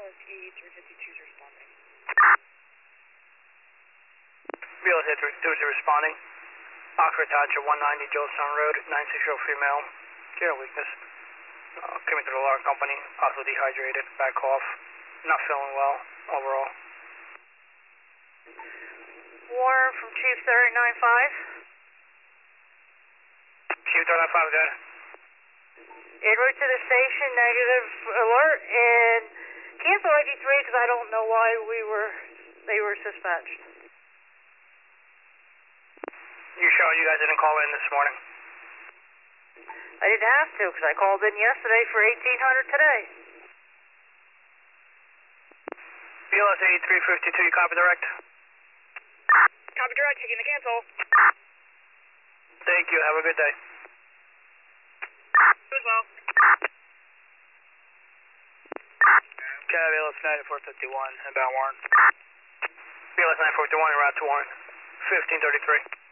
BLS 8352 is responding. BLS 8352 is responding. Oxford Township 190 Joelstown Road, 96-year-old female, general weakness. Coming to the alarm company, possibly dehydrated, back cough, not feeling well overall. Warren from Chief 395. Chief 395, good. En route to the station, negative alert, and cancel 83 because I don't know why they were dispatched. You sure you guys didn't call in this morning? I didn't have to because I called in yesterday for 1800 today. BLS 8352, you copy direct? Copy direct, taking the cancel. Thank you, have a good day. You as well. BLS 9451, inbound Warren. BLS 9451, en route to Warren, 1533.